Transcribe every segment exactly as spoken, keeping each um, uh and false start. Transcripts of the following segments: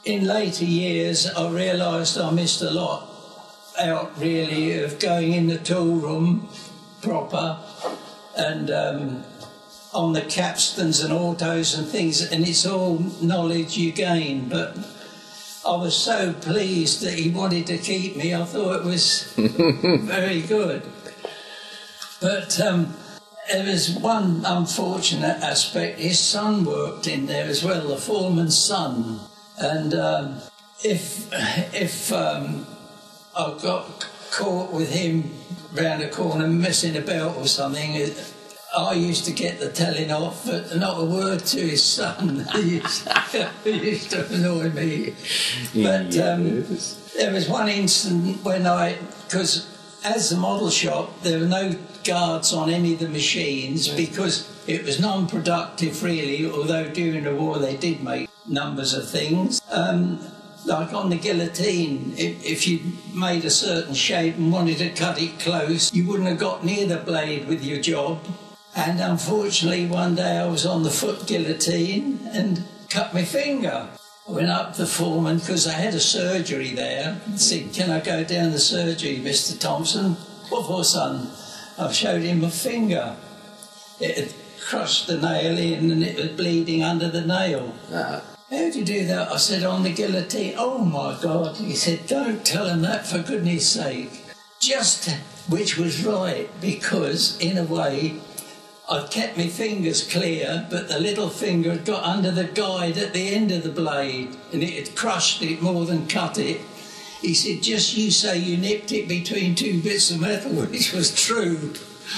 In later years, I realised I missed a lot out, really, of going in the tool room proper and um, on the capstans and autos and things, and it's all knowledge you gain. But I was so pleased that he wanted to keep me. I thought it was very good. But um, there was one unfortunate aspect. His son worked in there as well, the foreman's son. And um, if if um, I got caught with him round the corner messing about or something, I used to get the telling off, but not a word to his son. He used, he used to annoy me. But um, there was one instant when I, because as the model shop, there were no guards on any of the machines because it was non-productive really, although during the war they did make numbers of things. Um, like on the guillotine, if, if you made a certain shape and wanted to cut it close, you wouldn't have got near the blade with your job. And unfortunately, one day I was on the foot guillotine and cut my finger. I went up to the foreman because I had a surgery there and said, "Can I go down the surgery, Mister Thompson?" "What for, son?" I showed him my finger. It had crushed the nail in and it was bleeding under the nail. Uh-huh. "How'd you do that?" I said, "On the guillotine." "Oh my God." He said, "Don't tell him that, for goodness sake." Just, which was right, because in a way I'd kept my fingers clear, but the little finger had got under the guide at the end of the blade and it had crushed it more than cut it. He said, "Just you say you nipped it between two bits of metal," which was true.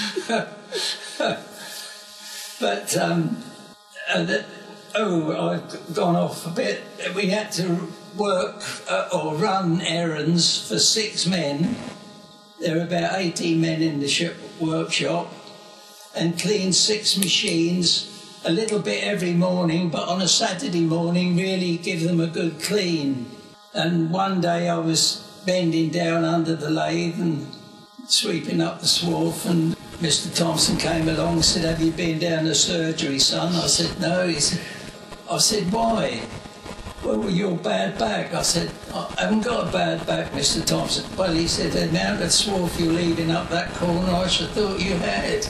But, um, uh, the, oh, I've gone off a bit. We had to work uh, or run errands for six men. There were about eighteen men in the ship workshop, and clean six machines, a little bit every morning, but on a Saturday morning really give them a good clean. And one day I was bending down under the lathe and sweeping up the swarf, and Mister Thompson came along and said, "Have you been down the surgery, son?" I said, "No." He said, I said, "Why?" "Well, with your bad back." I said, "I haven't got a bad back, Mister Thompson." "Well," he said, "the amount of swarf you're leaving up that corner, I should have thought you had."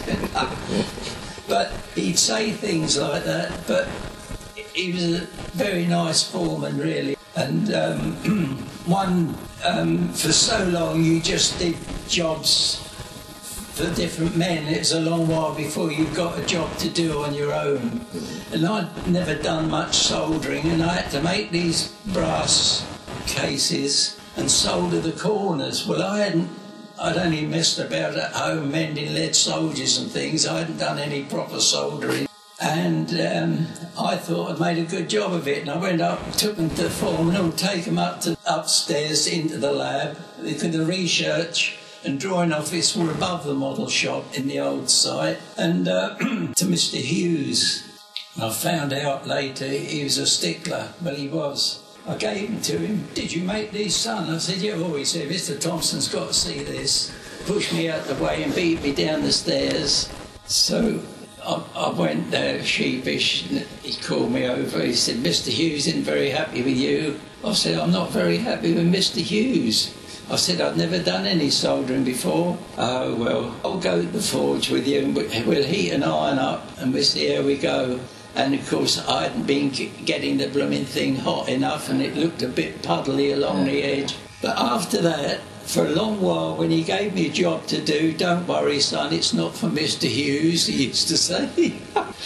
But he'd say things like that, but he was a very nice foreman, really. And um, one, um, for so long, you just did jobs for different men. It was a long while before you got a job to do on your own. And I'd never done much soldering, and I had to make these brass cases and solder the corners. Well, I hadn't, I'd only messed about at home mending lead soldiers and things. I hadn't done any proper soldering. And um, I thought I'd made a good job of it. And I went up, took them to the foreman, and take them up to upstairs into the lab. Because the research and drawing office were above the model shop in the old site. And uh, to Mister Hughes. I found out later he was a stickler. Well, he was. I gave them to him. "Did you make these, son?" I said, "Yeah." "Oh," he said, "Mister Thompson's got to see this." Pushed me out the way and beat me down the stairs. So I, I went there sheepish, and he called me over. He said, "Mister Hughes isn't very happy with you." I said, "I'm not very happy with Mister Hughes." I said, "I'd never done any soldering before." "Oh, well, I'll go to the forge with you and we'll heat and iron up and we'll see how we go." And of course I hadn't been getting the blooming thing hot enough, and it looked a bit puddly along the edge. But after that, for a long while, when he gave me a job to do, "Don't worry, son, it's not for Mister Hughes," he used to say.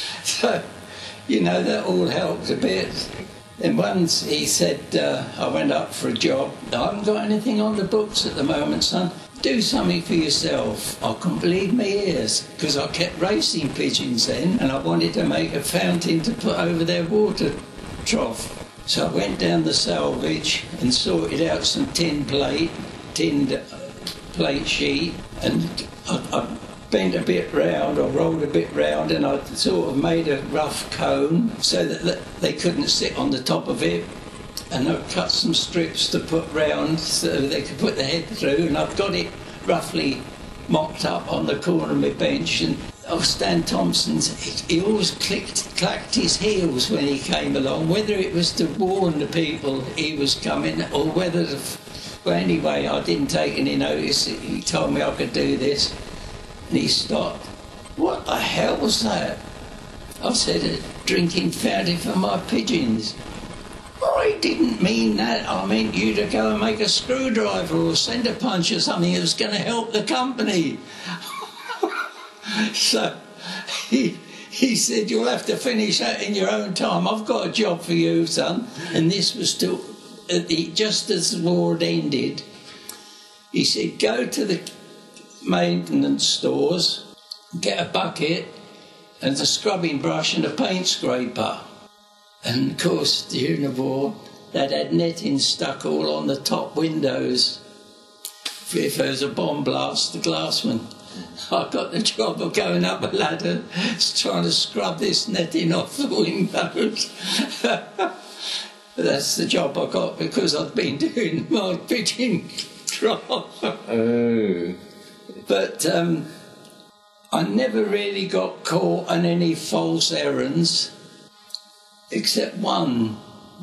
So, you know, that all helped a bit. Then once he said, uh, I went up for a job. "I haven't got anything on the books at the moment, son. Do something for yourself." I couldn't believe my ears, because I kept racing pigeons then, and I wanted to make a fountain to put over their water trough. So I went down the salvage and sorted out some tin plate, tinned plate sheet, and I, I bent a bit round, or rolled a bit round, and I sort of made a rough cone so that they couldn't sit on the top of it. And I cut some strips to put round so they could put their head through, and I've got it roughly mocked up on the corner of my bench, and oh, Stan Thompson's, he, he always clicked, clacked his heels when he came along, whether it was to warn the people he was coming or whether the... Well, anyway, I didn't take any notice. He told me I could do this. And he stopped. What the hell was that? I said, a drinking fountain for my pigeons. I didn't mean that. I meant you to go and make a screwdriver or send a punch or something that was going to help the company. So he, he said, you'll have to finish that in your own time. I've got a job for you, son. And this was still, at the, just as the war had ended, he said, go to the maintenance stores, get a bucket and a scrubbing brush and a paint scraper. And of course, during the war, they'd had netting stuck all on the top windows. If there was a bomb blast, the glassman. I got the job of going up a ladder, trying to scrub this netting off the windows. That's the job I got because I'd been doing my pigeon drop. Oh. But um, I never really got caught on any false errands, except one.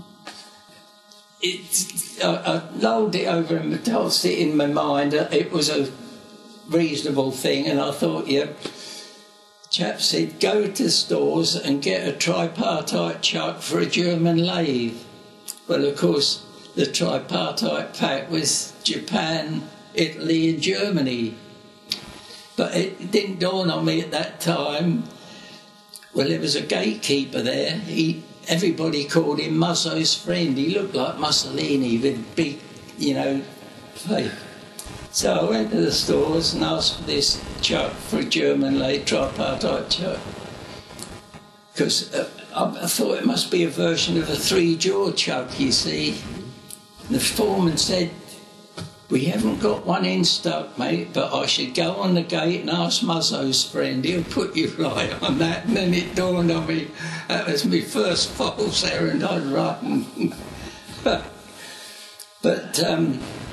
It, I, I lulled it over and tossed it in my mind. It was a reasonable thing, and I thought, yeah. Chap said, go to stores and get a tripartite chuck for a German lathe. Well, of course, the tripartite pack was Japan, Italy and Germany. But it didn't dawn on me at that time. Well, there was a gatekeeper there. He, everybody called him Musso's friend. He looked like Mussolini with big, you know, face. So I went to the stores and asked for this chuck for a German lathe, tripartite chuck. Because uh, I, I thought it must be a version of a three-jaw chuck, you see. And the foreman said, we haven't got one in stock, mate, but I should go on the gate and ask Musso's friend. He'll put you right on that. And then it dawned on me, that was my first false errand I'd run. But um,